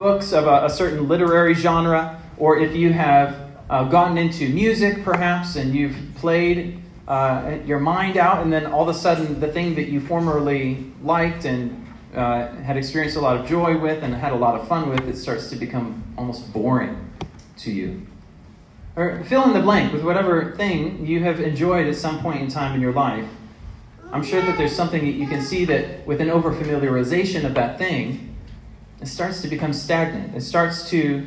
books of a certain literary genre, or if you have gotten into music perhaps and you've played your mind out, and then all of a sudden the thing that you formerly liked and had experienced a lot of joy with and had a lot of fun with, it starts to become almost boring to you. Or fill in the blank with whatever thing you have enjoyed at some point in time in your life. I'm sure that there's something that you can see that with an overfamiliarization of that thing, it starts to become stagnant. It starts to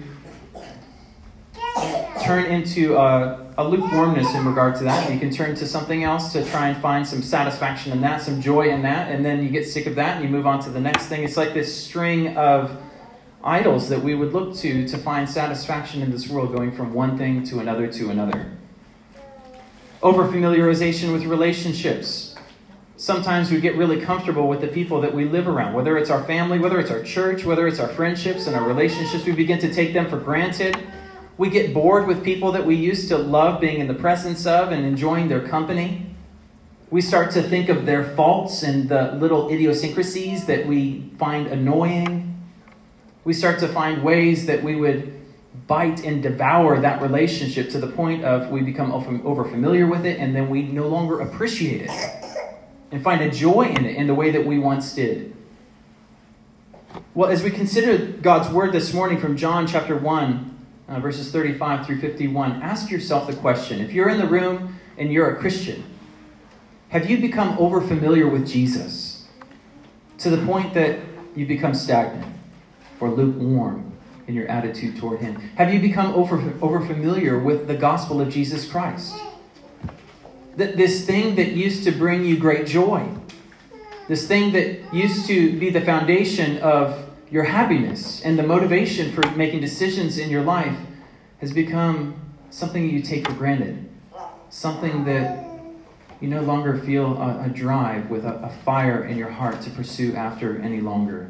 turn into a lukewarmness in regard to that. You can turn to something else to try and find some satisfaction in that, some joy in that, and then you get sick of that and you move on to the next thing. It's like this string of idols that we would look to find satisfaction in this world, going from one thing to another to another. Overfamiliarization with relationships. Sometimes we get really comfortable with the people that we live around, whether it's our family, whether it's our church, whether it's our friendships and our relationships. We begin to take them for granted. We get bored with people that we used to love being in the presence of and enjoying their company. We start to think of their faults and the little idiosyncrasies that we find annoying. We start to find ways that we would bite and devour that relationship to the point of we become overfamiliar with it, and then we no longer appreciate it and find a joy in it in the way that we once did. Well, as we consider God's word this morning from John chapter 1, verses 35 through 51, ask yourself the question. If you're in the room and you're a Christian, have you become overfamiliar with Jesus to the point that you become stagnant or lukewarm in your attitude toward him? Have you become overfamiliar with the gospel of Jesus Christ? This thing that used to bring you great joy, this thing that used to be the foundation of your happiness and the motivation for making decisions in your life, has become something you take for granted, something that you no longer feel a drive with a fire in your heart to pursue after any longer.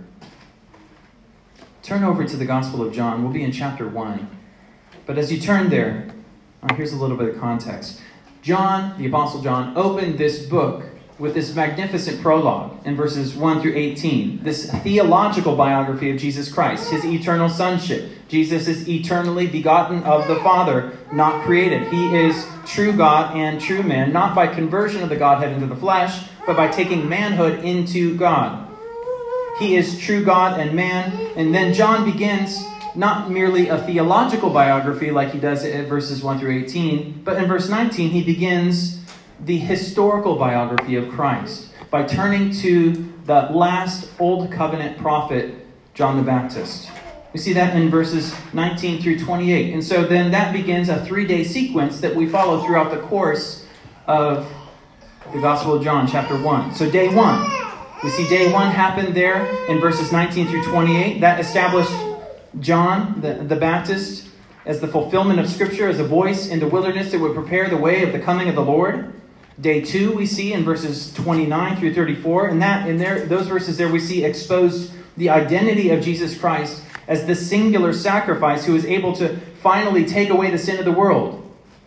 Turn over to the Gospel of John. We'll be in chapter 1. But as you turn there, here's a little bit of context. John, the Apostle John, opened this book with this magnificent prologue in verses 1 through 18. This theological biography of Jesus Christ, his eternal sonship. Jesus is eternally begotten of the Father, not created. He is true God and true man, not by conversion of the Godhead into the flesh, but by taking manhood into God. He is true God and man. And then John begins not merely a theological biography like he does in verses 1 through 18, but in verse 19 he begins the historical biography of Christ by turning to the last Old Covenant prophet, John the Baptist. We see that in verses 19 through 28. And so then that begins a 3-day sequence that we follow throughout the course of the Gospel of John, chapter 1. So day 1. We see day 1 happen there in verses 19 through 28. That established John the Baptist as the fulfillment of Scripture, as a voice in the wilderness that would prepare the way of the coming of the Lord. Day 2 we see in verses 29 through 34. And that in those verses there we see exposed the identity of Jesus Christ as the singular sacrifice who is able to finally take away the sin of the world.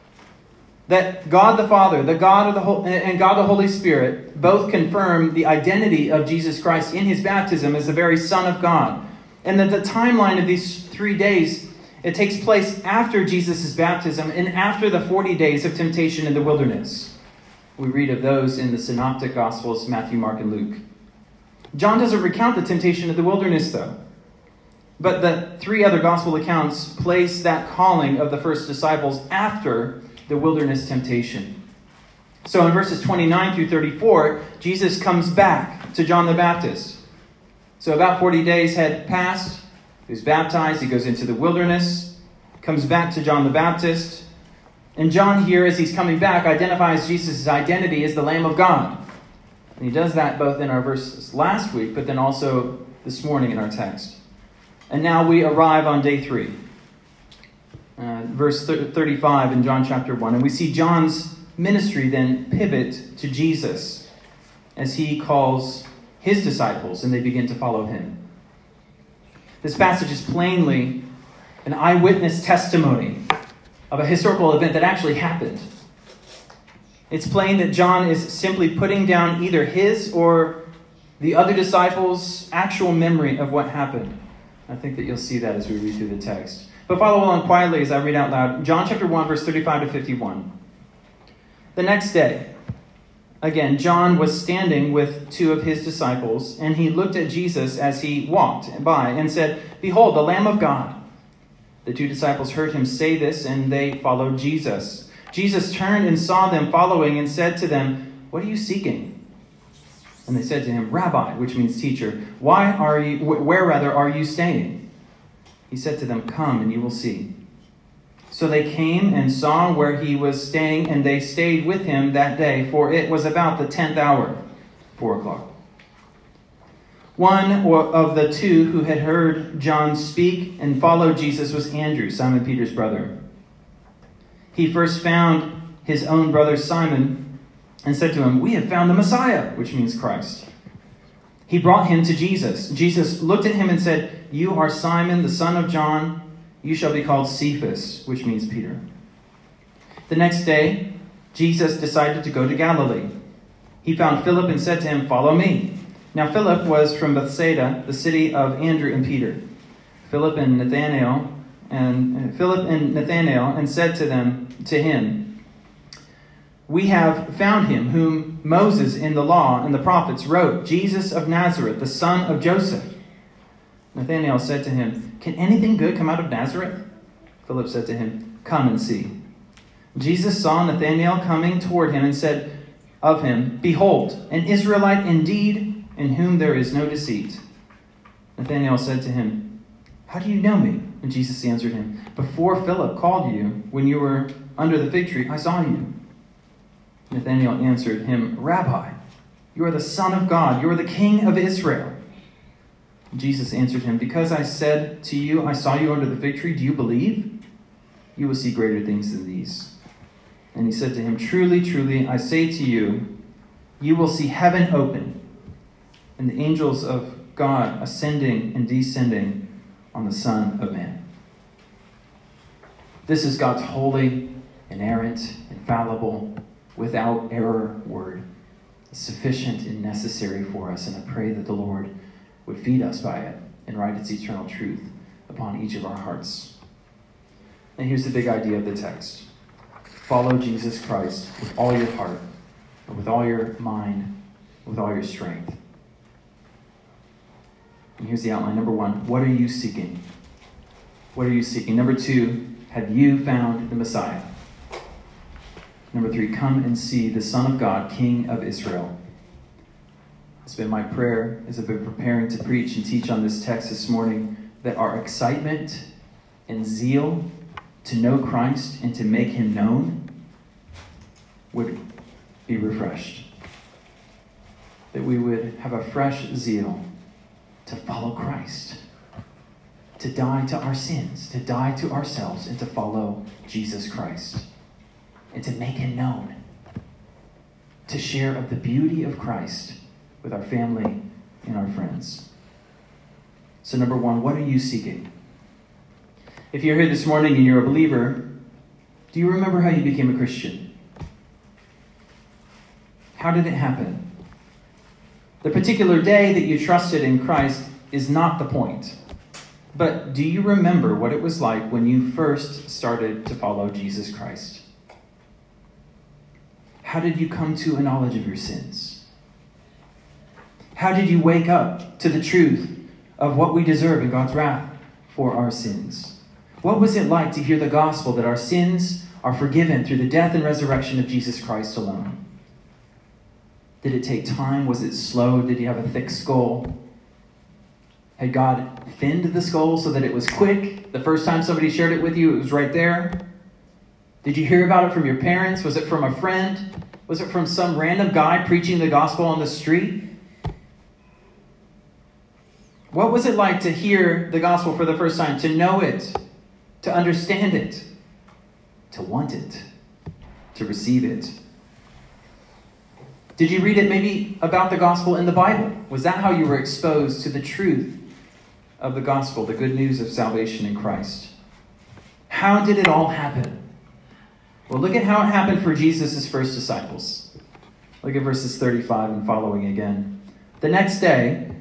That God the Father, the God of and God the Holy Spirit both confirm the identity of Jesus Christ in his baptism as the very Son of God. And that the timeline of these 3 days, it takes place after Jesus' baptism and after the 40 days of temptation in the wilderness. We read of those in the Synoptic Gospels, Matthew, Mark, and Luke. John doesn't recount the temptation of the wilderness, though. But the 3 other gospel accounts place that calling of the first disciples after the wilderness temptation. So in verses 29 through 34, Jesus comes back to John the Baptist. So about 40 days had passed. He was baptized. He goes into the wilderness, comes back to John the Baptist. And John here, as he's coming back, identifies Jesus' identity as the Lamb of God. And he does that both in our verses last week, but then also this morning in our text. And now we arrive on day 3. Verse 35 in John chapter 1. And we see John's ministry then pivot to Jesus as he calls his disciples and they begin to follow him. This passage is plainly an eyewitness testimony of a historical event that actually happened. It's plain that John is simply putting down either his or the other disciples' actual memory of what happened. I think that you'll see that as we read through the text. But follow along quietly as I read out loud. John chapter 1, verse 35 to 51. The next day, again, John was standing with two of his disciples, and he looked at Jesus as he walked by and said, "Behold, the Lamb of God." The two disciples heard him say this, and they followed Jesus. Jesus turned and saw them following and said to them, "What are you seeking?" And they said to him, "Rabbi," which means teacher, where are you staying?" He said to them, "Come and you will see." So they came and saw where he was staying, and they stayed with him that day, for it was about the 10th hour, 4 o'clock. One of the two who had heard John speak and followed Jesus was Andrew, Simon Peter's brother. He first found his own brother Simon and said to him, "We have found the Messiah," which means Christ. He brought him to Jesus. Jesus looked at him and said, "You are Simon, the son of John. You shall be called Cephas," which means Peter. The next day, Jesus decided to go to Galilee. He found Philip and said to him, "Follow me." Now Philip was from Bethsaida, the city of Andrew and Peter. Philip and Nathanael and said to him, "We have found him whom Moses in the law and the prophets wrote, Jesus of Nazareth, the son of Joseph." Nathanael said to him, "Can anything good come out of Nazareth?" Philip said to him, "Come and see." Jesus saw Nathanael coming toward him and said of him, "Behold, an Israelite indeed, in whom there is no deceit." Nathanael said to him, "How do you know me?" And Jesus answered him, "Before Philip called you, when you were under the fig tree, I saw you." Nathanael answered him, "Rabbi, you are the Son of God. You are the King of Israel." Jesus answered him, "Because I said to you, I saw you under the fig tree, do you believe? You will see greater things than these." And he said to him, "Truly, truly, I say to you, you will see heaven open, and the angels of God ascending and descending on the Son of Man." This is God's holy, inerrant, infallible, without error word. It's sufficient and necessary for us, and I pray that the Lord would feed us by it and write its eternal truth upon each of our hearts. And here's the big idea of the text. Follow Jesus Christ with all your heart, with all your mind, with all your strength. And here's the outline. Number one, what are you seeking? What are you seeking? Number two, have you found the Messiah? Number three, come and see the Son of God, King of Israel. It's been my prayer as I've been preparing to preach and teach on this text this morning that our excitement and zeal to know Christ and to make him known would be refreshed. That we would have a fresh zeal to follow Christ, to die to our sins, to die to ourselves, and to follow Jesus Christ, and to make him known, to share of the beauty of Christ with our family and our friends. So number one, what are you seeking? If you're here this morning and you're a believer, do you remember how you became a Christian? How did it happen? The particular day that you trusted in Christ is not the point. But do you remember what it was like when you first started to follow Jesus Christ? How did you come to a knowledge of your sins? How did you wake up to the truth of what we deserve in God's wrath for our sins? What was it like to hear the gospel that our sins are forgiven through the death and resurrection of Jesus Christ alone? Did it take time? Was it slow? Did you have a thick skull? Had God thinned the skull so that it was quick? The first time somebody shared it with you, it was right there? Did you hear about it from your parents? Was it from a friend? Was it from some random guy preaching the gospel on the street? What was it like to hear the gospel for the first time? To know it, to understand it, to want it, to receive it? Did you read it maybe about the gospel in the Bible? Was that how you were exposed to the truth of the gospel, the good news of salvation in Christ? How did it all happen? Well, look at how it happened for Jesus' first disciples. Look at verses 35 and following again. The next day,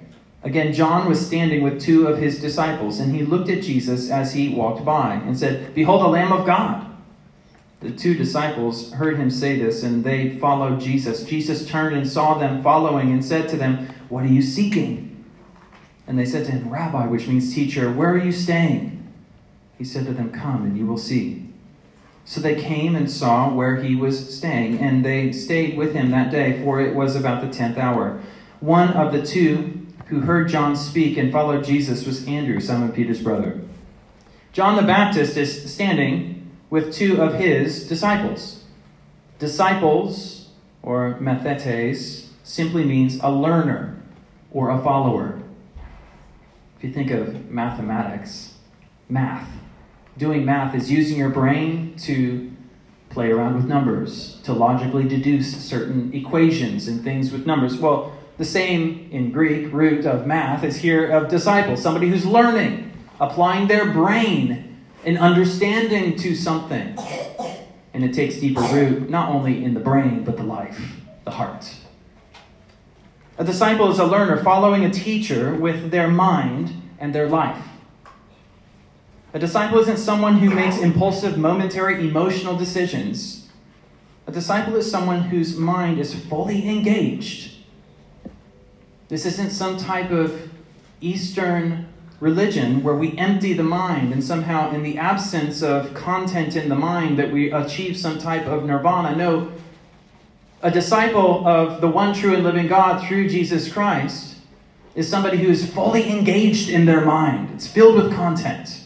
Again, John was standing with two of his disciples, and he looked at Jesus as he walked by and said, "Behold, the Lamb of God." The two disciples heard him say this, and they followed Jesus. Jesus turned and saw them following and said to them, "What are you seeking?" And they said to him, "Rabbi," which means teacher, "where are you staying?" He said to them, "Come and you will see." So they came and saw where he was staying, and they stayed with him that day, for it was about the 10th hour. One of the two who heard John speak and followed Jesus was Andrew, Simon Peter's brother. John the Baptist is standing with two of his disciples. Disciples, or mathetes, simply means a learner or a follower. If you think of mathematics, math. Doing math is using your brain to play around with numbers, to logically deduce certain equations and things with numbers. Well, the same in Greek root of math is here of disciple, somebody who's learning, applying their brain and understanding to something. And it takes deeper root, not only in the brain, but the life, the heart. A disciple is a learner following a teacher with their mind and their life. A disciple isn't someone who makes impulsive, momentary, emotional decisions. A disciple is someone whose mind is fully engaged. This isn't some type of Eastern religion where we empty the mind and somehow in the absence of content in the mind that we achieve some type of nirvana. No, a disciple of the one true and living God through Jesus Christ is somebody who is fully engaged in their mind. It's filled with content.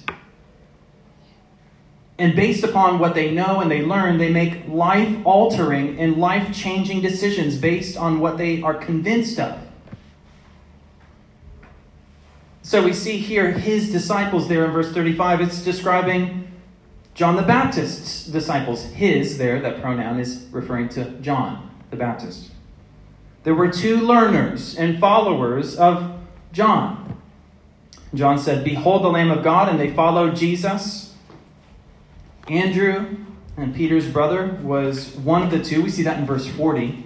And based upon what they know and they learn, they make life-altering and life-changing decisions based on what they are convinced of. So we see here his disciples there in verse 35. It's describing John the Baptist's disciples. His there, that pronoun is referring to John the Baptist. There were two learners and followers of John. John said, "Behold the Lamb of God," and they followed Jesus. Andrew, and Peter's brother, was one of the two. We see that in verse 40.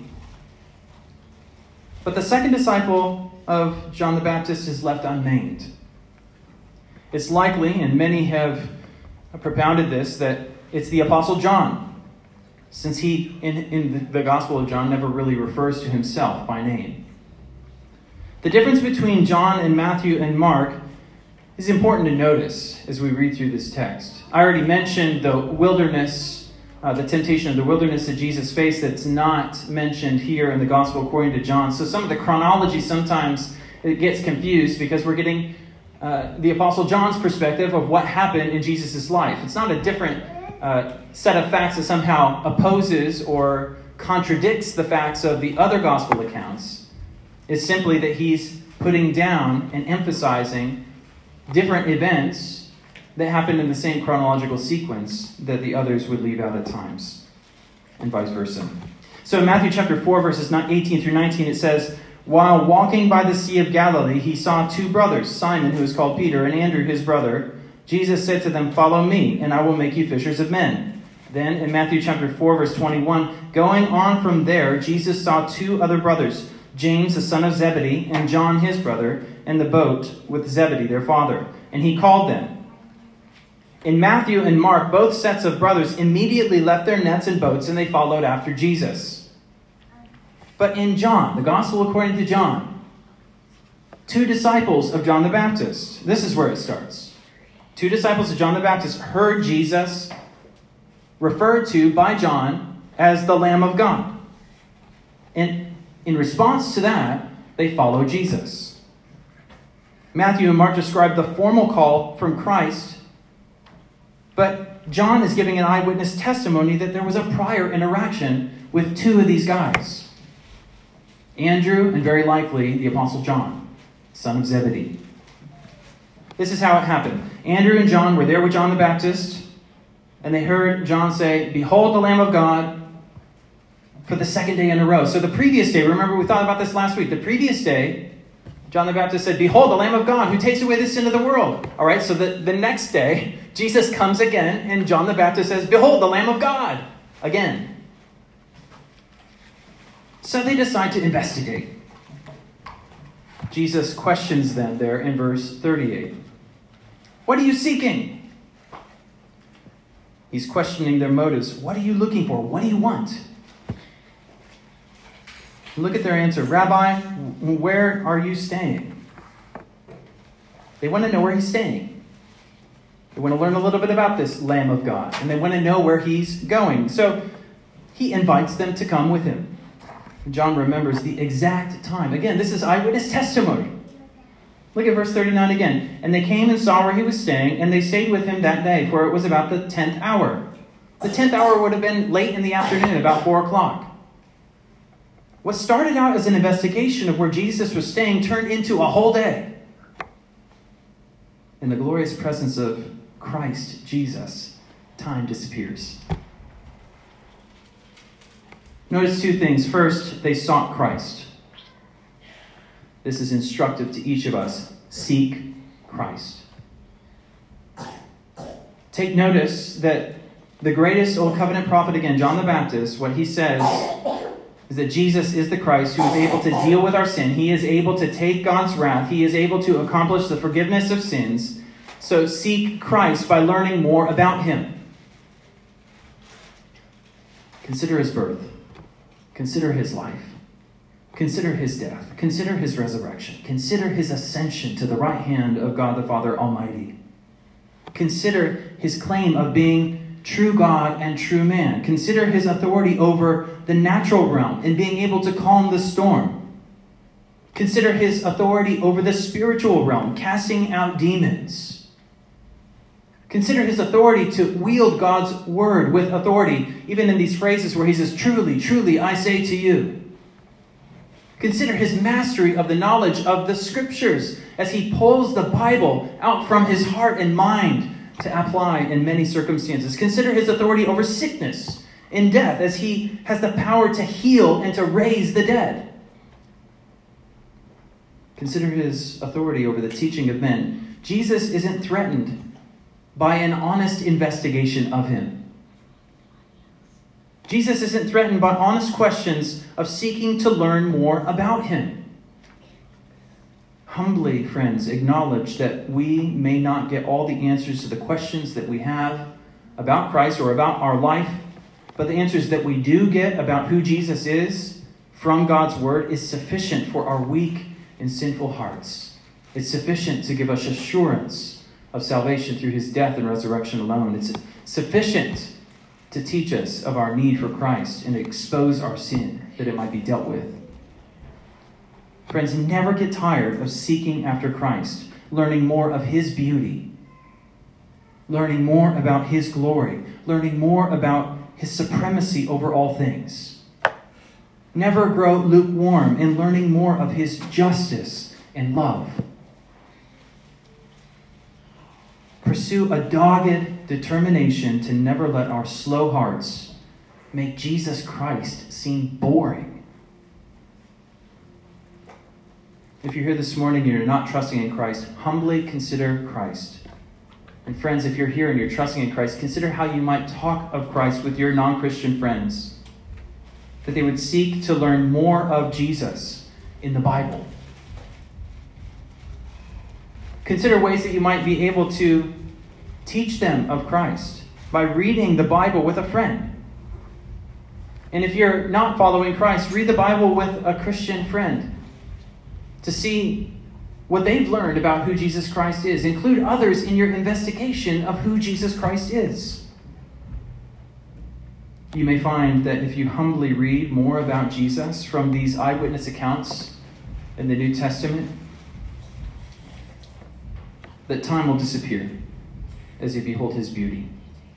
But the second disciple of John the Baptist is left unnamed. It's likely, and many have propounded this, that it's the Apostle John, since he, in the Gospel of John, never really refers to himself by name. The difference between John and Matthew and Mark is important to notice as we read through this text. I already mentioned the wilderness, the temptation of the wilderness that Jesus faced that's not mentioned here in the Gospel according to John. So some of the chronology sometimes it gets confused because we're getting the Apostle John's perspective of what happened in Jesus' life. It's not a different set of facts that somehow opposes or contradicts the facts of the other Gospel accounts. It's simply that he's putting down and emphasizing different events that happened in the same chronological sequence that the others would leave out at times, and vice versa. So in Matthew chapter 4, verses 18 through 19, it says, "While walking by the Sea of Galilee, he saw two brothers, Simon, who is called Peter, and Andrew, his brother. Jesus said to them, 'Follow me, and I will make you fishers of men.'" Then in Matthew chapter 4, verse 21, "Going on from there, Jesus saw two other brothers, James, the son of Zebedee, and John, his brother, in the boat with Zebedee, their father. And he called them." In Matthew and Mark, both sets of brothers immediately left their nets and boats and they followed after Jesus. But in John, the Gospel according to John, two disciples of John the Baptist, this is where it starts. Two disciples of John the Baptist heard Jesus referred to by John as the Lamb of God. And in response to that, they followed Jesus. Matthew and Mark describe the formal call from Christ, but John is giving an eyewitness testimony that there was a prior interaction with two of these guys. Andrew, and very likely the Apostle John, son of Zebedee. This is how it happened. Andrew and John were there with John the Baptist, and they heard John say, "Behold the Lamb of God," for the second day in a row. So the previous day, remember we thought about this last week, the previous day, John the Baptist said, "Behold the Lamb of God who takes away the sin of the world." All right, so the next day, Jesus comes again, and John the Baptist says, "Behold the Lamb of God," again. So they decide to investigate. Jesus questions them there in verse 38. What are you seeking? He's questioning their motives. What are you looking for? What do you want? Look at their answer. Rabbi, where are you staying? They want to know where he's staying. They want to learn a little bit about this Lamb of God. And they want to know where he's going. So he invites them to come with him. John remembers the exact time. Again, this is eyewitness testimony. Look at verse 39 again. And they came and saw where he was staying, and they stayed with him that day, for it was about the 10th hour. The 10th hour would have been late in the afternoon, about 4 o'clock. What started out as an investigation of where Jesus was staying turned into a whole day. In the glorious presence of Christ, Jesus, time disappears. Notice 2 things. First, they sought Christ. This is instructive to each of us. Seek Christ. Take notice that the greatest Old Covenant prophet, again, John the Baptist, what he says is that Jesus is the Christ who is able to deal with our sin. He is able to take God's wrath. He is able to accomplish the forgiveness of sins. So seek Christ by learning more about him. Consider his birth. Consider his life. Consider his death. Consider his resurrection. Consider his ascension to the right hand of God the Father Almighty. Consider his claim of being true God and true man. Consider his authority over the natural realm and being able to calm the storm. Consider his authority over the spiritual realm, casting out demons. Consider his authority to wield God's word with authority, even in these phrases where he says, truly, truly, I say to you. Consider his mastery of the knowledge of the scriptures as he pulls the Bible out from his heart and mind to apply in many circumstances. Consider his authority over sickness and death as he has the power to heal and to raise the dead. Consider his authority over the teaching of men. Jesus isn't threatened by an honest investigation of him. Jesus isn't threatened by honest questions of seeking to learn more about him. Humbly, friends, acknowledge that we may not get all the answers to the questions that we have about Christ or about our life, but the answers that we do get about who Jesus is from God's word is sufficient for our weak and sinful hearts. It's sufficient to give us assurance of salvation through his death and resurrection alone. It's sufficient to teach us of our need for Christ and expose our sin that it might be dealt with. Friends, never get tired of seeking after Christ, learning more of his beauty, learning more about his glory, learning more about his supremacy over all things. Never grow lukewarm in learning more of his justice and love. Pursue a dogged determination to never let our slow hearts make Jesus Christ seem boring. If you're here this morning and you're not trusting in Christ, humbly consider Christ. And friends, if you're here and you're trusting in Christ, consider how you might talk of Christ with your non-Christian friends. That they would seek to learn more of Jesus in the Bible. Consider ways that you might be able to teach them of Christ by reading the Bible with a friend. And if you're not following Christ, read the Bible with a Christian friend to see what they've learned about who Jesus Christ is. Include others in your investigation of who Jesus Christ is. You may find that if you humbly read more about Jesus from these eyewitness accounts in the New Testament, that time will disappear as you behold his beauty.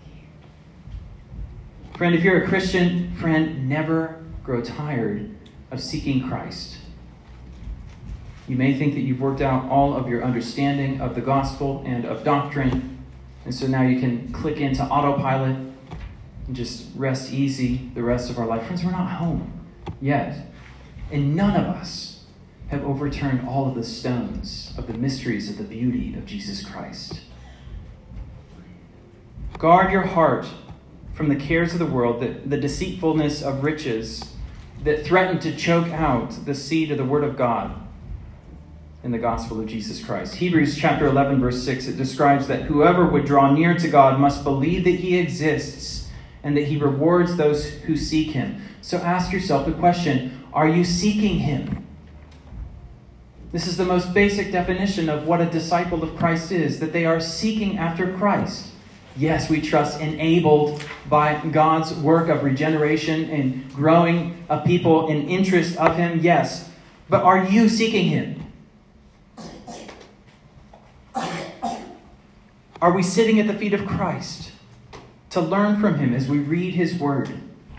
Friend, if you're a Christian, friend, never grow tired of seeking Christ. You may think that you've worked out all of your understanding of the gospel and of doctrine, and so now you can click into autopilot and just rest easy the rest of our life. Friends, we're not home yet, and none of us have overturned all of the stones of the mysteries of the beauty of Jesus Christ. Guard your heart from the cares of the world, the deceitfulness of riches that threaten to choke out the seed of the Word of God. in the gospel of Jesus Christ. Hebrews chapter 11, verse 6, it describes that whoever would draw near to God must believe that he exists and that he rewards those who seek him. So ask yourself the question, are you seeking him? This is the most basic definition of what a disciple of Christ is, that they are seeking after Christ. Yes, we trust enabled by God's work of regeneration and growing a people in interest of him. Yes, but are you seeking him? Are we sitting at the feet of Christ to learn from him as we read his word?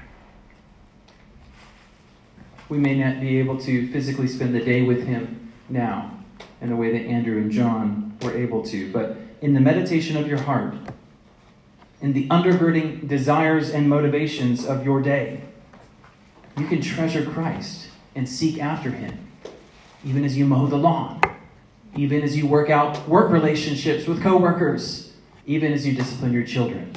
We may not be able to physically spend the day with him now in the way that Andrew and John were able to, but in the meditation of your heart, in the undergirding desires and motivations of your day, you can treasure Christ and seek after him, even as you mow the lawn, even as you work out work relationships with coworkers, even as you discipline your children.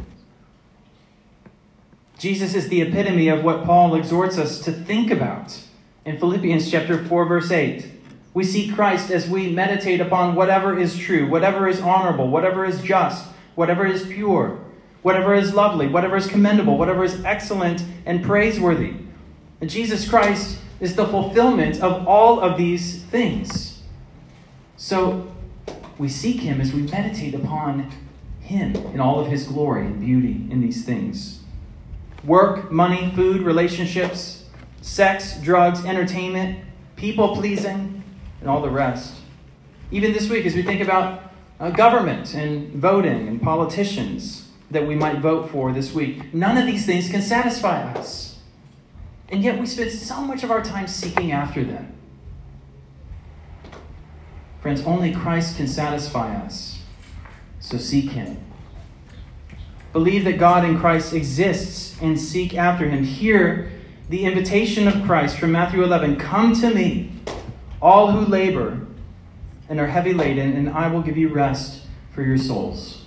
Jesus is the epitome of what Paul exhorts us to think about. In Philippians chapter 4, verse 8, we see Christ as we meditate upon whatever is true, whatever is honorable, whatever is just, whatever is pure, whatever is lovely, whatever is commendable, whatever is excellent and praiseworthy. And Jesus Christ is the fulfillment of all of these things. So we seek him as we meditate upon him in all of his glory and beauty in these things. Work, money, food, relationships, sex, drugs, entertainment, people-pleasing, and all the rest. Even this week, as we think about government and voting and politicians that we might vote for this week, none of these things can satisfy us. And yet we spend so much of our time seeking after them. Friends, only Christ can satisfy us. So seek him. Believe that God in Christ exists and seek after him. Hear the invitation of Christ from Matthew 11. Come to me, all who labor and are heavy laden, and I will give you rest for your souls.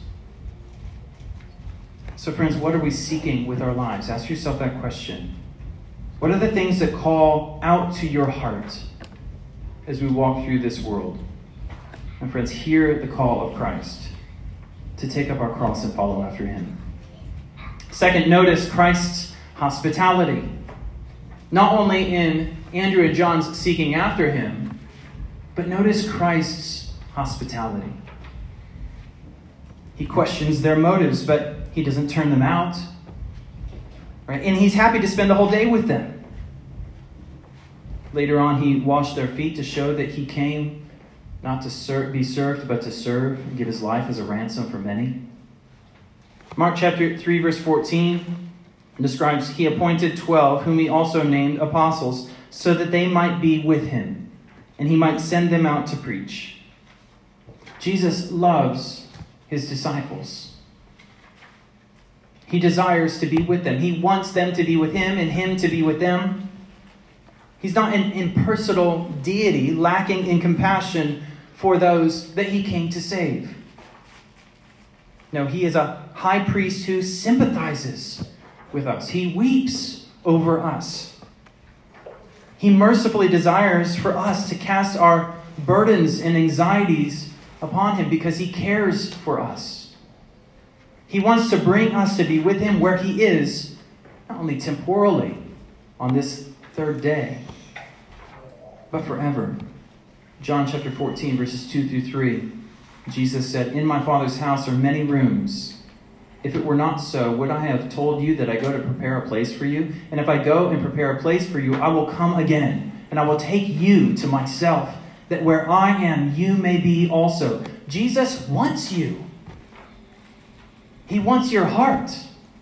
So friends, what are we seeking with our lives? Ask yourself that question. What are the things that call out to your heart as we walk through this world? And friends, hear the call of Christ to take up our cross and follow after him. Second, notice Christ's hospitality. Not only in Andrew and John's seeking after him, but notice Christ's hospitality. He questions their motives, but he doesn't turn them out. Right? And he's happy to spend the whole day with them. Later on, he washed their feet to show that he came not to be served, but to serve and give his life as a ransom for many. Mark chapter 3, verse 14 describes, he appointed 12, whom he also named apostles, so that they might be with him, and he might send them out to preach. Jesus loves his disciples. He desires to be with them. He wants them to be with him and him to be with them. He's not an impersonal deity lacking in compassion for those that he came to save. No, he is a high priest who sympathizes with us. He weeps over us. He mercifully desires for us to cast our burdens and anxieties upon him because he cares for us. He wants to bring us to be with him where he is, not only temporally on this third day, but forever. John chapter 14, verses 2 through 3. Jesus said, "In my Father's house are many rooms. If it were not so, would I have told you that I go to prepare a place for you? And if I go and prepare a place for you, I will come again, and I will take you to myself, that where I am, you may be also." Jesus wants you. He wants your heart.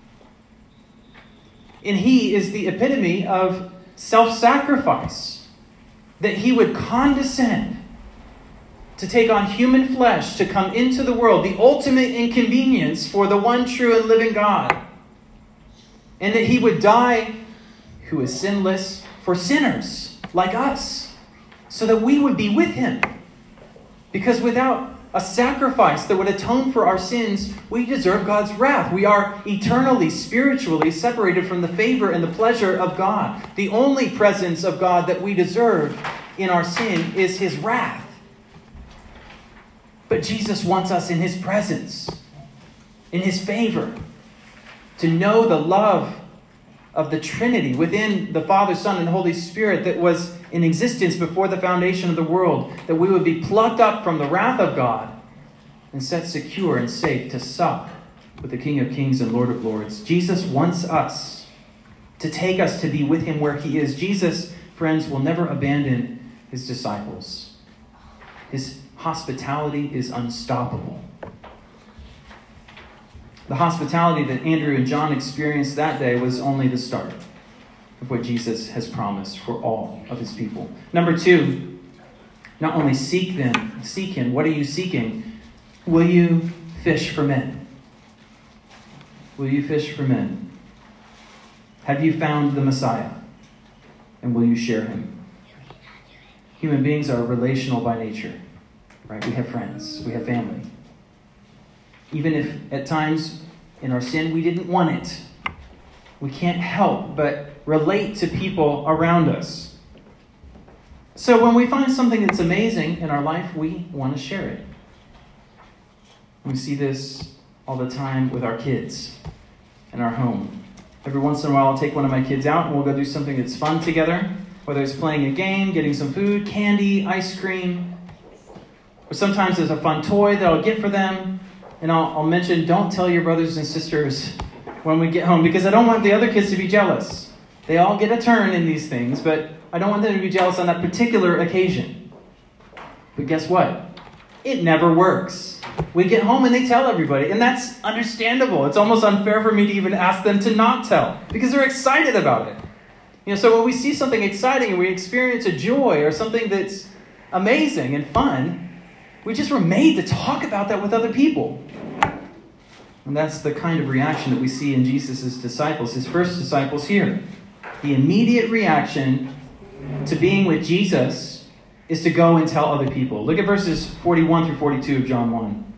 And he is the epitome of self-sacrifice, that he would condescend to take on human flesh, to come into the world, the ultimate inconvenience for the one true and living God. And that he would die, who is sinless, for sinners like us, so that we would be with him. Because without a sacrifice that would atone for our sins, we deserve God's wrath. We are eternally, spiritually separated from the favor and the pleasure of God. The only presence of God that we deserve in our sin is his wrath. But Jesus wants us in his presence, in his favor, to know the love of the Trinity within the Father, Son, and Holy Spirit that was in existence before the foundation of the world, that we would be plucked up from the wrath of God and set secure and safe to sup with the King of Kings and Lord of Lords. Jesus wants us to take us to be with him where he is. Jesus, friends, will never abandon his disciples. His hospitality is unstoppable. The hospitality that Andrew and John experienced that day was only the start of what Jesus has promised for all of his people. Number two, not only seek him. What are you seeking? Will you fish for men? Will you fish for men? Have you found the Messiah? And will you share him? Human beings are relational by nature, right? We have friends. We have family. Even if at times in our sin we didn't want it, we can't help but relate to people around us. So when we find something that's amazing in our life, we want to share it. We see this all the time with our kids in our home. Every once in a while, I'll take one of my kids out and we'll go do something that's fun together, whether it's playing a game, getting some food, candy, ice cream, or sometimes there's a fun toy that I'll get for them. And I'll mention, don't tell your brothers and sisters when we get home, because I don't want the other kids to be jealous. They all get a turn in these things, but I don't want them to be jealous on that particular occasion. But guess what? It never works. We get home and they tell everybody, and that's understandable. It's almost unfair for me to even ask them to not tell, because they're excited about it. So when we see something exciting and we experience a joy or something that's amazing and fun, we just were made to talk about that with other people. And that's the kind of reaction that we see in Jesus' disciples, his first disciples here. The immediate reaction to being with Jesus is to go and tell other people. Look at verses 41 through 42 of John 1.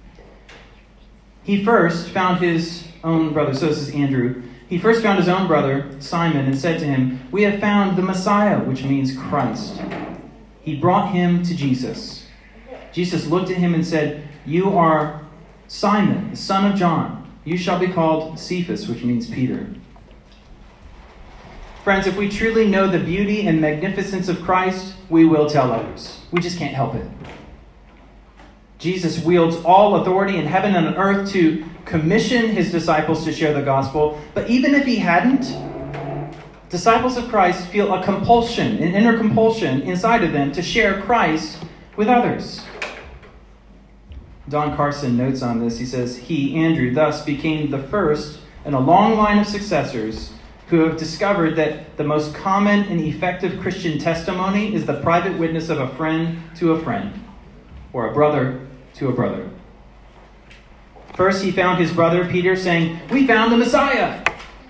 He first found his own brother, so this is Andrew. He first found his own brother, Simon, and said to him, "We have found the Messiah," which means Christ. He brought him to Jesus. Jesus looked at him and said, "You are Simon, the son of John. You shall be called Cephas," which means Peter. Friends, if we truly know the beauty and magnificence of Christ, we will tell others. We just can't help it. Jesus wields all authority in heaven and on earth to commission his disciples to share the gospel. But even if he hadn't, disciples of Christ feel a compulsion, an inner compulsion inside of them to share Christ with others. Don Carson notes on this. He says, "He, Andrew, thus became the first in a long line of successors who have discovered that the most common and effective Christian testimony is the private witness of a friend to a friend, or a brother to a brother." First, he found his brother Peter saying, "We found the Messiah."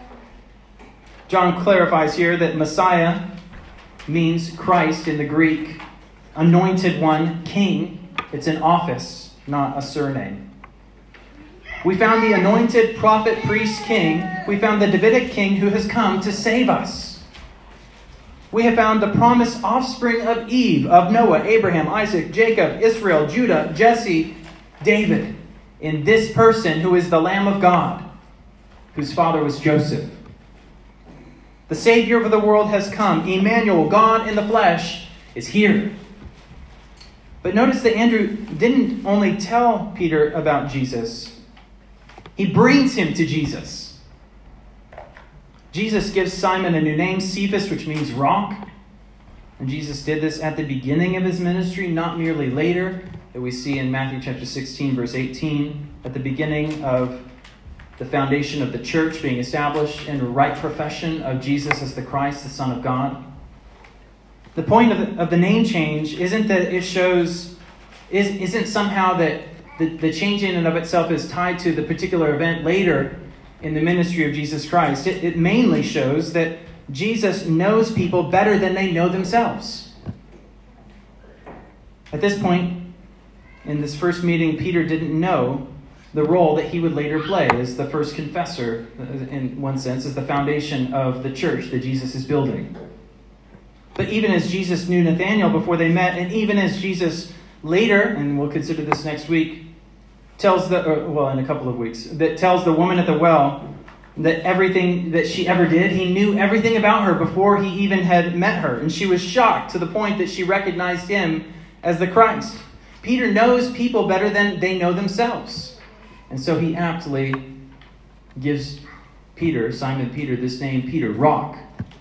John clarifies here that Messiah means Christ in the Greek, anointed one, king. It's an office, not a surname. We found the anointed prophet, priest, king. We found the Davidic king who has come to save us. We have found the promised offspring of Eve, of Noah, Abraham, Isaac, Jacob, Israel, Judah, Jesse, David, in this person who is the Lamb of God, whose father was Joseph. The Savior of the world has come. Emmanuel, God in the flesh, is here. But notice that Andrew didn't only tell Peter about Jesus. He brings him to Jesus. Jesus gives Simon a new name, Cephas, which means rock. And Jesus did this at the beginning of his ministry, not merely later, that we see in Matthew chapter 16, verse 18, at the beginning of the foundation of the church being established in right profession of Jesus as the Christ, the Son of God. The point of the name change isn't that it shows, isn't somehow that the change in and of itself is tied to the particular event later in the ministry of Jesus Christ. It mainly shows that Jesus knows people better than they know themselves. At this point, in this first meeting, Peter didn't know the role that he would later play as the first confessor, in one sense, as the foundation of the church that Jesus is building. But even as Jesus knew Nathanael before they met, and even as Jesus later, and we'll consider this next week, in a couple of weeks, that tells the woman at the well that everything that she ever did, he knew everything about her before he even had met her. And she was shocked to the point that she recognized him as the Christ. Peter knows people better than they know themselves. And so he aptly gives Simon Peter, this name, Peter, Rock.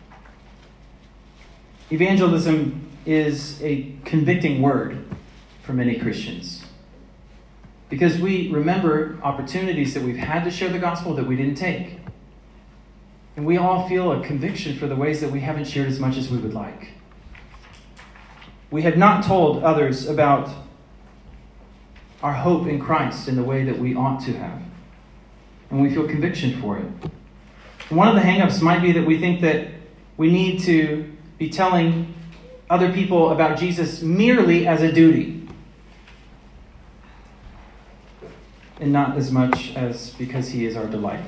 Evangelism is a convicting word for many Christians, because we remember opportunities that we've had to share the gospel that we didn't take. And we all feel a conviction for the ways that we haven't shared as much as we would like. We have not told others about our hope in Christ in the way that we ought to have. And we feel conviction for it. And one of the hang-ups might be that we think that we need to be telling other people about Jesus merely as a duty, and not as much as because he is our delight.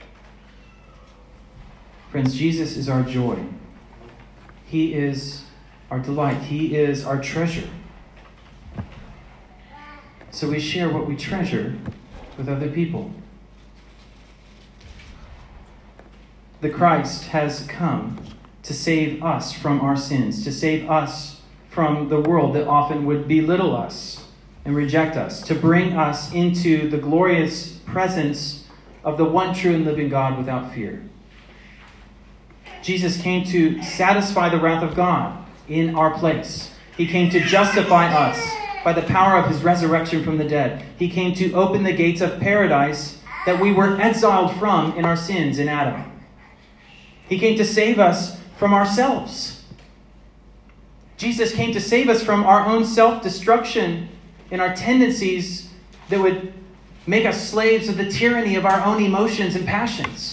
Friends, Jesus is our joy. He is our delight. He is our treasure. So we share what we treasure with other people. The Christ has come to save us from our sins, to save us from the world that often would belittle us and reject us, to bring us into the glorious presence of the one true and living God without fear. Jesus came to satisfy the wrath of God in our place. He came to justify us by the power of his resurrection from the dead. He came to open the gates of paradise that we were exiled from in our sins in Adam. He came to save us from ourselves. Jesus came to save us from our own self-destruction and our tendencies that would make us slaves of the tyranny of our own emotions and passions.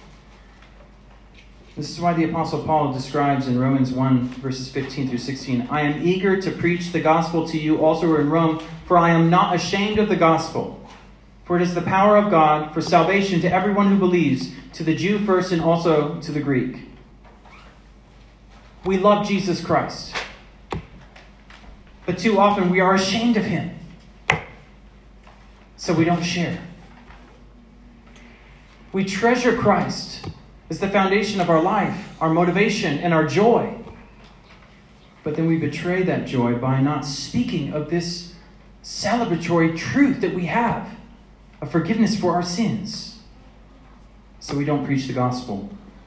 This is why the Apostle Paul describes in Romans 1, verses 15 through 16, I am eager to preach the gospel to you also who are in Rome, for I am not ashamed of the gospel. For it is the power of God for salvation to everyone who believes, to the Jew first and also to the Greek. We love Jesus Christ, but too often we are ashamed of him, so we don't share. We treasure Christ as the foundation of our life, our motivation, and our joy. But then we betray that joy by not speaking of this celebratory truth that we have of forgiveness for our sins. So we don't preach the gospel.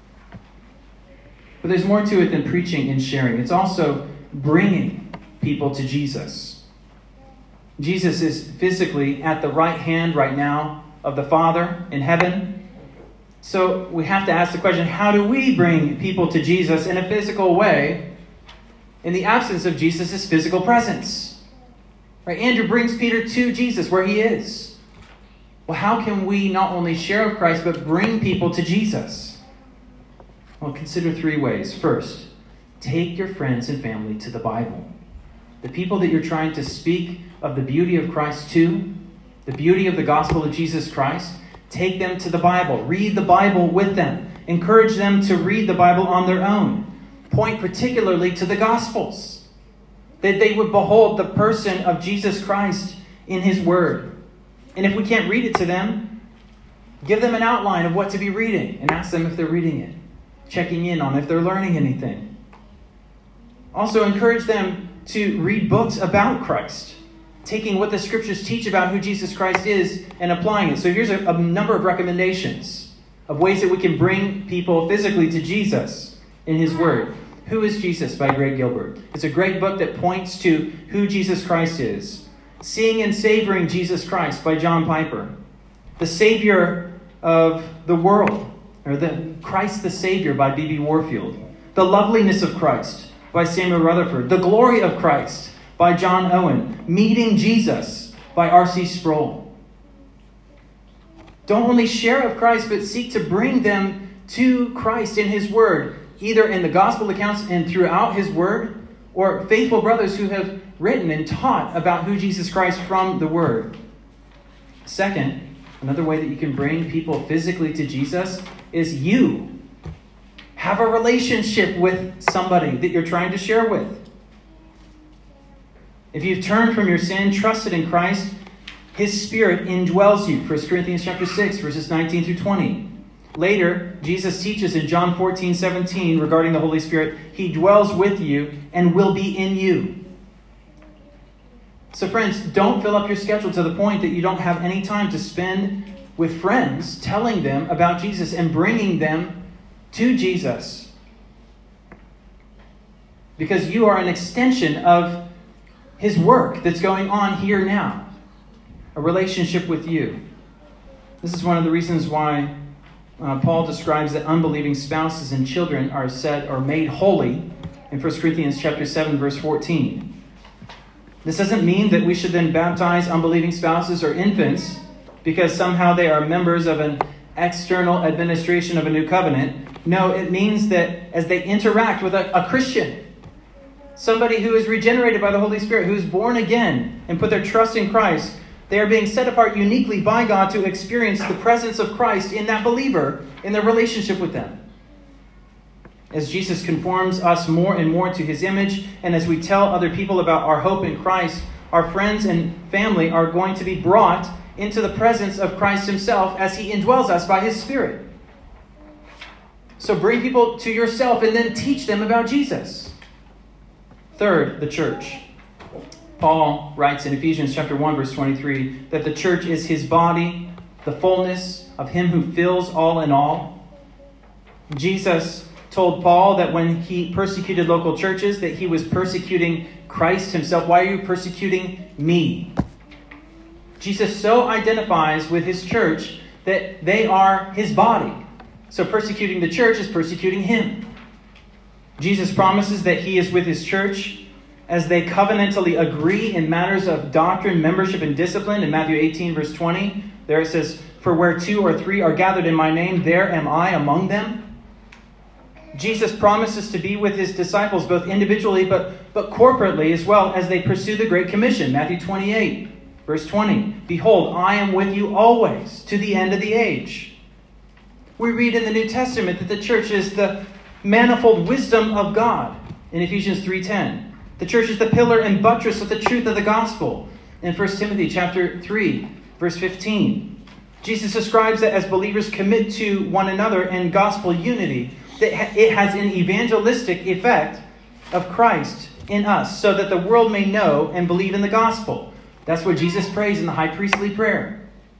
But there's more to it than preaching and sharing. It's also bringing people to Jesus. Jesus is physically at the right hand right now of the Father in heaven. So we have to ask the question, how do we bring people to Jesus in a physical way in the absence of Jesus' physical presence? Right? Andrew brings Peter to Jesus where he is. Well, how can we not only share of Christ, but bring people to Jesus? Well, consider 3 ways. First, take your friends and family to the Bible. The people that you're trying to speak of the beauty of Christ to, the beauty of the gospel of Jesus Christ, take them to the Bible. Read the Bible with them. Encourage them to read the Bible on their own. Point particularly to the Gospels, that they would behold the person of Jesus Christ in his word. And if we can't read it to them, give them an outline of what to be reading and ask them if they're reading it, checking in on if they're learning anything. Also encourage them to read books about Christ, taking what the scriptures teach about who Jesus Christ is and applying it. So here's a number of recommendations of ways that we can bring people physically to Jesus in his word. Who is Jesus by Greg Gilbert? It's a great book that points to who Jesus Christ is. Seeing and Savoring Jesus Christ by John Piper. The Savior of the World, or the Christ the Savior by B.B. Warfield. The Loveliness of Christ by Samuel Rutherford. The Glory of Christ by John Owen. Meeting Jesus by R.C. Sproul. Don't only share of Christ, but seek to bring them to Christ in his word, either in the gospel accounts and throughout his word, or faithful brothers who have written and taught about who Jesus Christ from the word. Second, another way that you can bring people physically to Jesus is you. Have a relationship with somebody that you're trying to share with. If you've turned from your sin, trusted in Christ, His Spirit indwells you. 1 Corinthians chapter 6, verses 19 through 20. Later, Jesus teaches in John 14:17 regarding the Holy Spirit, He dwells with you and will be in you. So friends, don't fill up your schedule to the point that you don't have any time to spend with friends telling them about Jesus and bringing them to Jesus. Because you are an extension of His work that's going on here now. A relationship with you. This is one of the reasons why Paul describes that unbelieving spouses and children are made holy in 1 Corinthians chapter 7, verse 14. This doesn't mean that we should then baptize unbelieving spouses or infants because somehow they are members of an external administration of a new covenant. No, it means that as they interact with a Christian, somebody who is regenerated by the Holy Spirit, who is born again and put their trust in Christ, they are being set apart uniquely by God to experience the presence of Christ in that believer, in their relationship with them. As Jesus conforms us more and more to His image, and as we tell other people about our hope in Christ, our friends and family are going to be brought into the presence of Christ Himself as He indwells us by His Spirit. So bring people to yourself and then teach them about Jesus. Third, the church. Paul writes in Ephesians chapter 1, verse 23, that the church is His body, the fullness of Him who fills all in all. Jesus told Paul that when He persecuted local churches, that He was persecuting Christ Himself. Why are you persecuting me? Jesus so identifies with His church that they are His body. So persecuting the church is persecuting Him. Jesus promises that He is with His church as they covenantally agree in matters of doctrine, membership, and discipline. In Matthew 18, verse 20, there it says, "For where 2 or 3 are gathered in my name, there am I among them." Jesus promises to be with His disciples both individually but corporately as well as they pursue the Great Commission. Matthew 28, verse 20, "Behold, I am with you always to the end of the age." We read in the New Testament that the church is the manifold wisdom of God in Ephesians 3:10. The church is the pillar and buttress of the truth of the gospel in 1 Timothy chapter 3, verse 15. Jesus describes that as believers commit to one another in gospel unity, that it has an evangelistic effect of Christ in us so that the world may know and believe in the gospel. That's what Jesus prays in the high priestly prayer.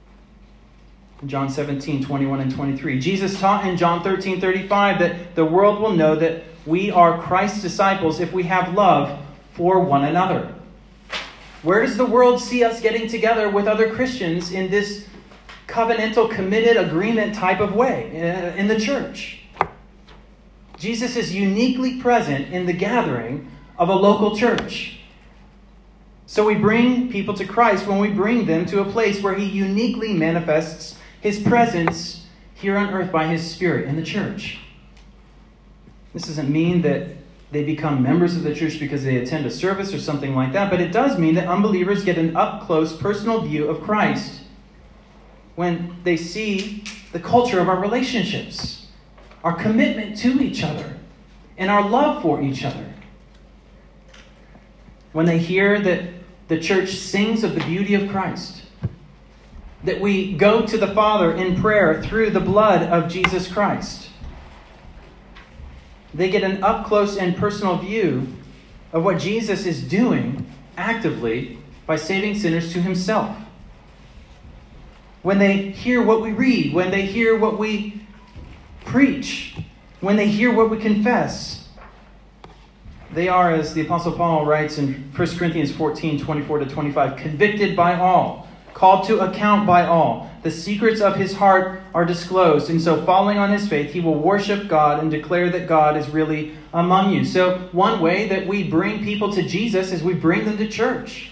In John 17, 21 and 23. Jesus taught in John 13, 35 that the world will know that we are Christ's disciples if we have love for one another. Where does the world see us getting together with other Christians in this covenantal, committed agreement type of way? In the church. Jesus is uniquely present in the gathering of a local church. So we bring people to Christ when we bring them to a place where He uniquely manifests His presence here on earth by His Spirit in the church. This doesn't mean that they become members of the church because they attend a service or something like that, but it does mean that unbelievers get an up-close personal view of Christ when they see the culture of our relationships, our commitment to each other, and our love for each other. When they hear that the church sings of the beauty of Christ, that we go to the Father in prayer through the blood of Jesus Christ, they get an up-close and personal view of what Jesus is doing actively by saving sinners to Himself. When they hear what we read, when they hear what we preach, when they hear what we confess, they are, as the Apostle Paul writes in 1 Corinthians 14, 24 to 25, convicted by all, called to account by all. The secrets of his heart are disclosed, and so falling on his faith, he will worship God and declare that God is really among you. So one way that we bring people to Jesus is we bring them to church.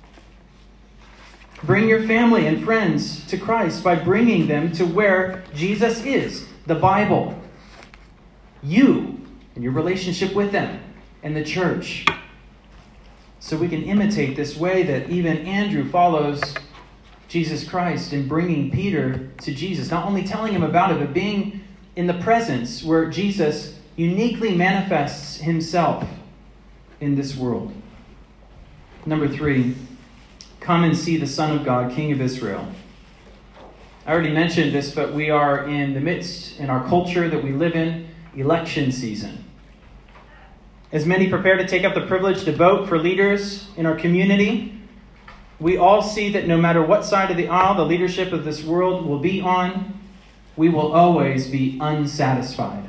Bring your family and friends to Christ by bringing them to where Jesus is, the Bible, you, and your relationship with them, and the church. So we can imitate this way that even Andrew follows Jesus Christ in bringing Peter to Jesus. Not only telling him about it, but being in the presence where Jesus uniquely manifests Himself in this world. Number 3, come and see the Son of God, King of Israel. I already mentioned this, but we are in the midst, in our culture that we live in, election season. As many prepare to take up the privilege to vote for leaders in our community, we all see that no matter what side of the aisle the leadership of this world will be on, we will always be unsatisfied.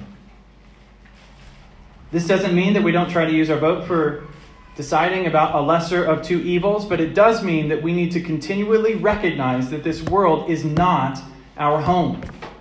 This doesn't mean that we don't try to use our vote for deciding about a lesser of two evils, but it does mean that we need to continually recognize that this world is not our home.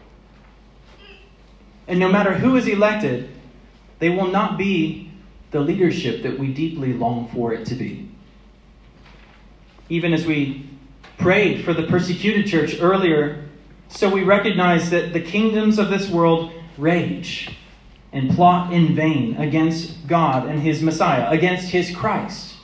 And no matter who is elected, they will not be the leadership that we deeply long for it to be. Even as we prayed for the persecuted church earlier, so we recognize that the kingdoms of this world rage and plot in vain against God and His Messiah, against His Christ.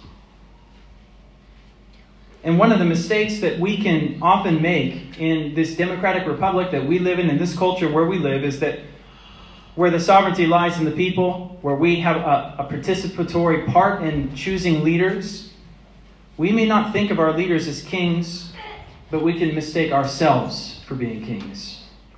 And one of the mistakes that we can often make in this democratic republic that we live in this culture where we live, is that where the sovereignty lies in the people, where we have a participatory part in choosing leaders, we may not think of our leaders as kings, but we can mistake ourselves for being kings.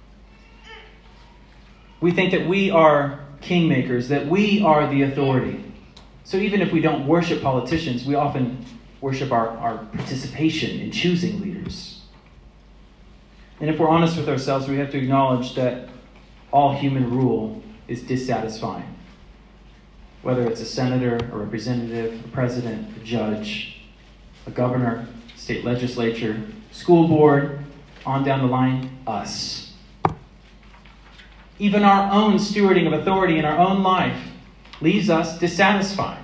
We think that we are kingmakers, that we are the authority. So even if we don't worship politicians, we often worship our participation in choosing leaders. And if we're honest with ourselves, we have to acknowledge that all human rule is dissatisfying. Whether it's a senator, a representative, a president, a judge, a governor, state legislature, school board, on down the line, us. Even our own stewarding of authority in our own life leaves us dissatisfied.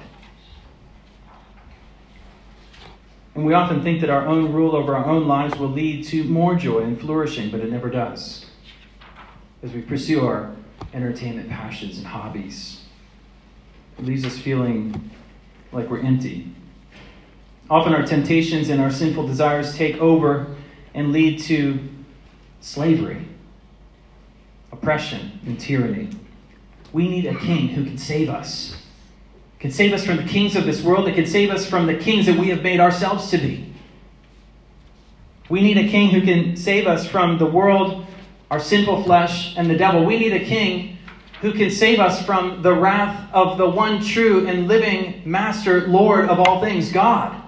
And we often think that our own rule over our own lives will lead to more joy and flourishing, but it never does. As we pursue our entertainment passions and hobbies, it leaves us feeling like we're empty. Often our temptations and our sinful desires take over and lead to slavery, oppression, and tyranny. We need a king who can save us. Can save us from the kings of this world. That can save us from the kings that we have made ourselves to be. We need a king who can save us from the world, our sinful flesh, and the devil. We need a king who can save us from the wrath of the one true and living Master, Lord of all things, God.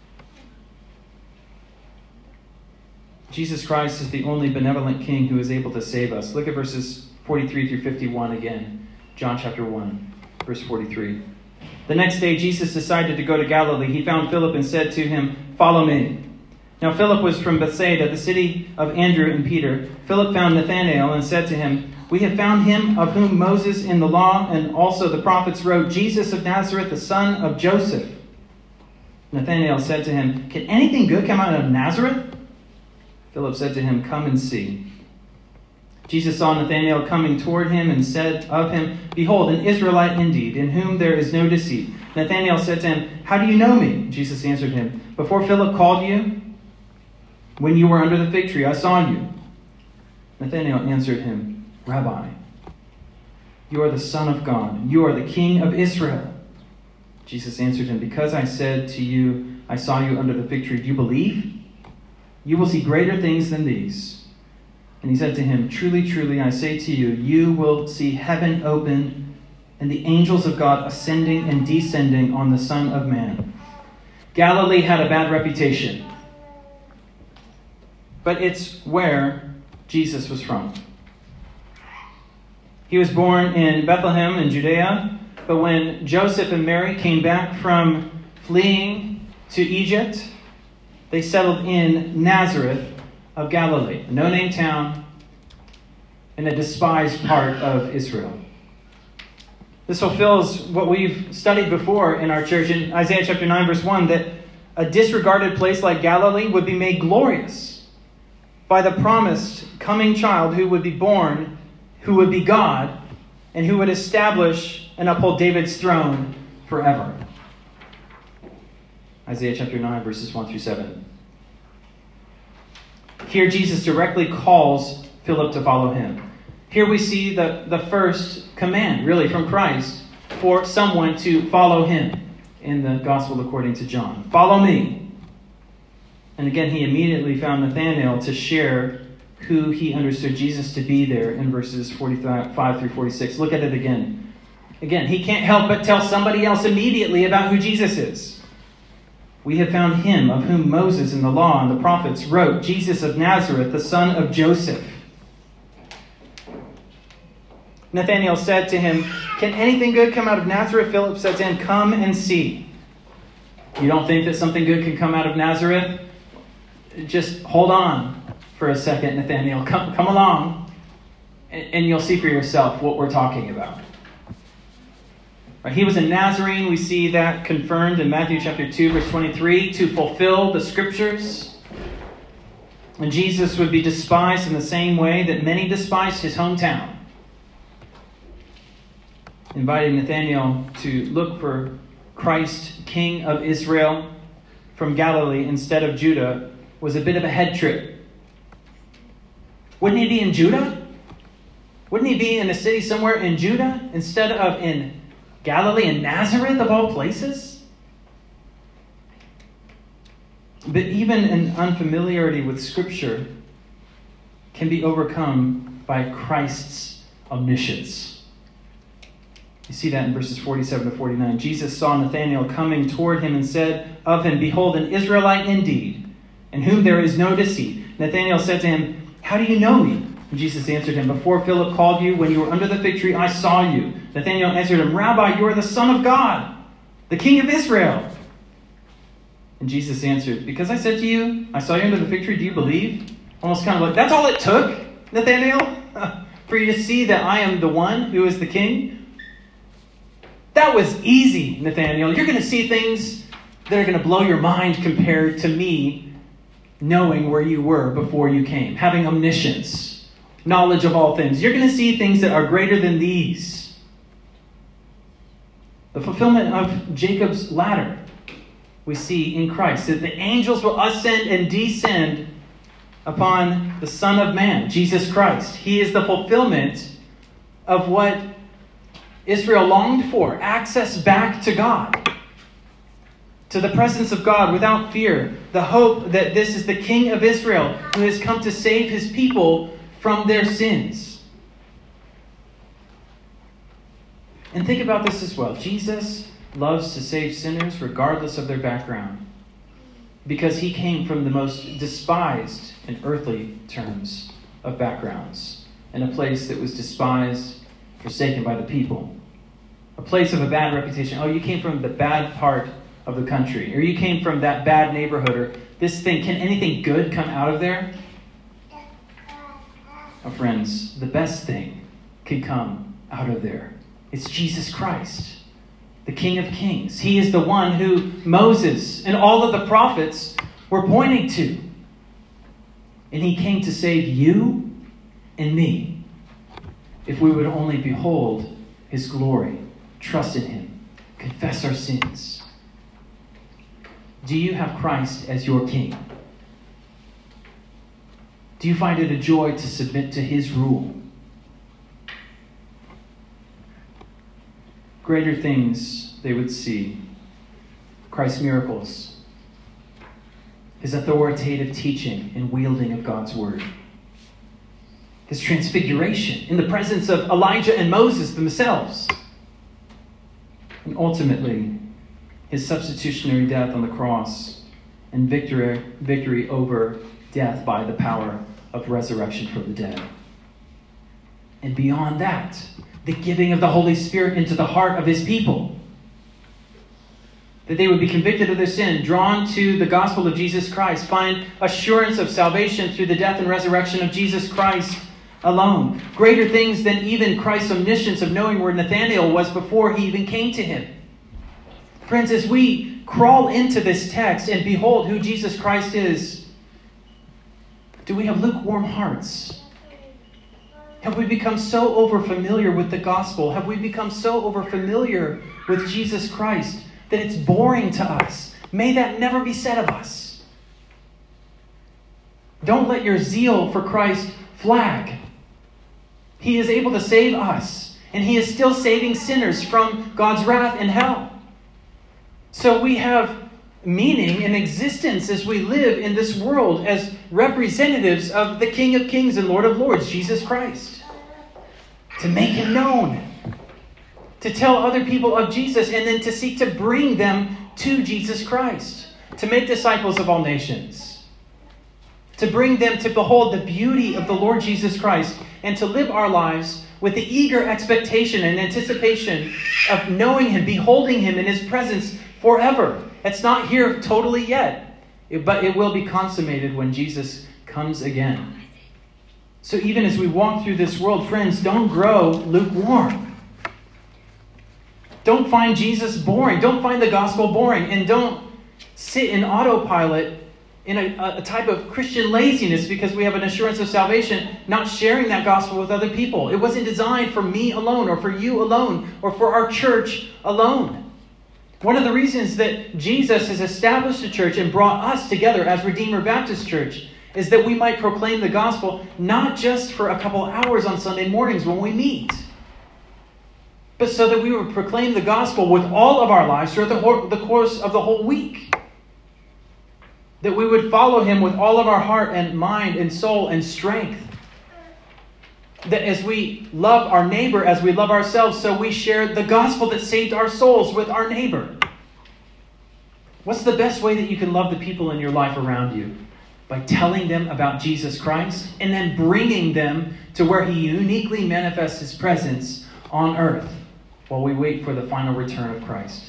Jesus Christ is the only benevolent king who is able to save us. Look at verses 43 through 51 again. John chapter 1, verse 43. The next day, Jesus decided to go to Galilee. He found Philip and said to him, "Follow me." Now Philip was from Bethsaida, the city of Andrew and Peter. Philip found Nathanael and said to him, "We have found him of whom Moses in the law and also the prophets wrote, Jesus of Nazareth, the son of Joseph." Nathanael said to him, "Can anything good come out of Nazareth?" Philip said to him, "Come and see." Jesus saw Nathanael coming toward him and said of him, "Behold, an Israelite indeed, in whom there is no deceit." Nathanael said to him, "How do you know me?" Jesus answered him, "Before Philip called you, when you were under the fig tree, I saw you." Nathanael answered him, "Rabbi, you are the Son of God. You are the King of Israel." Jesus answered him, "Because I said to you, I saw you under the fig tree, do you believe? You will see greater things than these." And he said to him, "Truly, truly, I say to you, you will see heaven open and the angels of God ascending and descending on the Son of Man." Galilee had a bad reputation, but it's where Jesus was from. He was born in Bethlehem in Judea, but when Joseph and Mary came back from fleeing to Egypt, they settled in Nazareth of Galilee, a no-name town in a despised part of Israel. This fulfills what we've studied before in our church in Isaiah chapter 9, verse 1, that a disregarded place like Galilee would be made glorious by the promised coming child who would be born, who would be God, and who would establish and uphold David's throne forever. Isaiah chapter 9, verses 1 through 7. Here Jesus directly calls Philip to follow him. Here we see the first command, really, from Christ for someone to follow him. in the Gospel according to John. Follow me. And again, he immediately found Nathanael to share who he understood Jesus to be there in verses 45 through 46. Look at it again. Again, he can't help but tell somebody else immediately about who Jesus is. We have found him of whom Moses in the law and the prophets wrote, Jesus of Nazareth, the son of Joseph. Nathanael said to him, can anything good come out of Nazareth? Philip said to him, come and see. You don't think that something good can come out of Nazareth? Just hold on for a second, Nathanael. Come along, and you'll see for yourself what we're talking about. Right, he was a Nazarene. We see that confirmed in Matthew chapter 2, verse 23, to fulfill the scriptures. And Jesus would be despised in the same way that many despised his hometown. Inviting Nathanael to look for Christ, King of Israel, from Galilee instead of Judah was a bit of a head trip. Wouldn't he be in Judah? Wouldn't he be in a city somewhere in Judah instead of in Galilee and Nazareth of all places? But even an unfamiliarity with Scripture can be overcome by Christ's omniscience. You see that in verses 47 to 49. Jesus saw Nathanael coming toward him and said of him, behold, an Israelite indeed, in whom there is no deceit. Nathanael said to him, how do you know me? And Jesus answered him, before Philip called you, when you were under the fig tree, I saw you. Nathanael answered him, Rabbi, you are the Son of God, the King of Israel. And Jesus answered, because I said to you, I saw you under the fig tree, do you believe? Almost kind of like, that's all it took, Nathanael, for you to see that I am the one who is the king? That was easy, Nathanael. You're going to see things that are going to blow your mind compared to me knowing where you were before you came, having omniscience, knowledge of all things. You're going to see things that are greater than these. The fulfillment of Jacob's ladder we see in Christ, that the angels will ascend and descend upon the Son of Man, Jesus Christ. He is the fulfillment of what Israel longed for, access back to God, to the presence of God without fear, the hope that this is the King of Israel who has come to save his people from their sins. And think about this as well. Jesus loves to save sinners regardless of their background, because he came from the most despised in earthly terms of backgrounds, in a place that was despised, forsaken by the people. A place of a bad reputation. Oh, you came from the bad part of the country, or you came from that bad neighborhood, or this thing. Can anything good come out of there? Oh, friends, the best thing can come out of there. It's Jesus Christ, the King of Kings. He is the one who Moses and all of the prophets were pointing to. And he came to save you and me if we would only behold his glory, trust in him, confess our sins. Do you have Christ as your King? Do you find it a joy to submit to his rule? Greater things they would see. Christ's miracles, his authoritative teaching and wielding of God's word, his transfiguration in the presence of Elijah and Moses themselves, and ultimately his substitutionary death on the cross and victory over death by the power of resurrection from the dead. And beyond that, the giving of the Holy Spirit into the heart of his people, that they would be convicted of their sin, drawn to the gospel of Jesus Christ, find assurance of salvation through the death and resurrection of Jesus Christ alone. Greater things than even Christ's omniscience of knowing where Nathanael was before he even came to him. Friends, as we crawl into this text and behold who Jesus Christ is, do we have lukewarm hearts? Have we become so overfamiliar with the gospel? Have we become so overfamiliar with Jesus Christ that it's boring to us? May that never be said of us. Don't let your zeal for Christ flag. He is able to save us, and he is still saving sinners from God's wrath and hell. So we have meaning and existence as we live in this world as representatives of the King of Kings and Lord of Lords, Jesus Christ. To make him known. To tell other people of Jesus and then to seek to bring them to Jesus Christ. To make disciples of all nations. To bring them to behold the beauty of the Lord Jesus Christ and to live our lives with the eager expectation and anticipation of knowing him, beholding him in his presence forever. It's not here totally yet, but it will be consummated when Jesus comes again. So even as we walk through this world, friends, don't grow lukewarm. Don't find Jesus boring. Don't find the gospel boring. And don't sit in autopilot in a type of Christian laziness because we have an assurance of salvation, not sharing that gospel with other people. It wasn't designed for me alone or for you alone or for our church alone. One of the reasons that Jesus has established a church and brought us together as Redeemer Baptist Church is that we might proclaim the gospel not just for a couple hours on Sunday mornings when we meet, but so that we would proclaim the gospel with all of our lives throughout the course of the whole week. That we would follow him with all of our heart and mind and soul and strength. That as we love our neighbor as we love ourselves, so we share the gospel that saved our souls with our neighbor. What's the best way that you can love the people in your life around you? By telling them about Jesus Christ and then bringing them to where he uniquely manifests his presence on earth while we wait for the final return of Christ.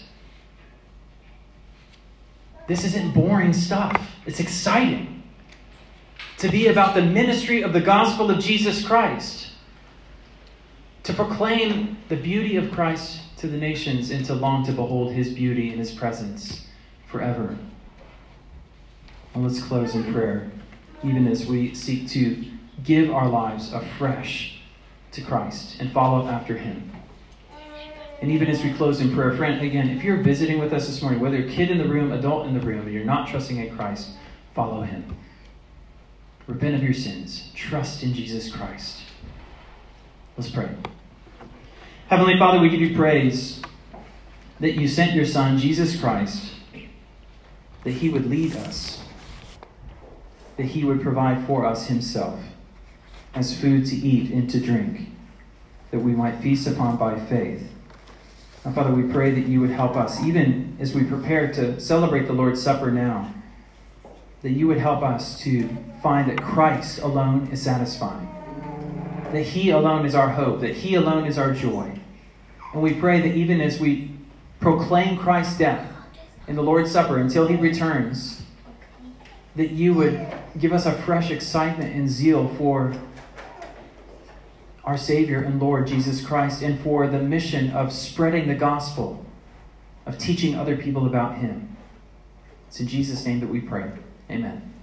This isn't boring stuff. It's exciting to be about the ministry of the gospel of Jesus Christ, to proclaim the beauty of Christ to the nations and to long to behold his beauty and his presence forever. Well, let's close in prayer, even as we seek to give our lives afresh to Christ and follow after him. And even as we close in prayer, friend, again, if you're visiting with us this morning, whether you're a kid in the room, adult in the room, and you're not trusting in Christ, follow him. Repent of your sins. Trust in Jesus Christ. Let's pray. Heavenly Father, we give you praise that you sent your Son, Jesus Christ, that he would lead us, that he would provide for us himself as food to eat and to drink, that we might feast upon by faith. Now, Father, we pray that you would help us, even as we prepare to celebrate the Lord's Supper now, that you would help us to find that Christ alone is satisfying, that he alone is our hope, that he alone is our joy. And we pray that even as we proclaim Christ's death in the Lord's Supper until he returns, that you would give us a fresh excitement and zeal for our Savior and Lord Jesus Christ and for the mission of spreading the gospel, of teaching other people about him. It's in Jesus' name that we pray. Amen.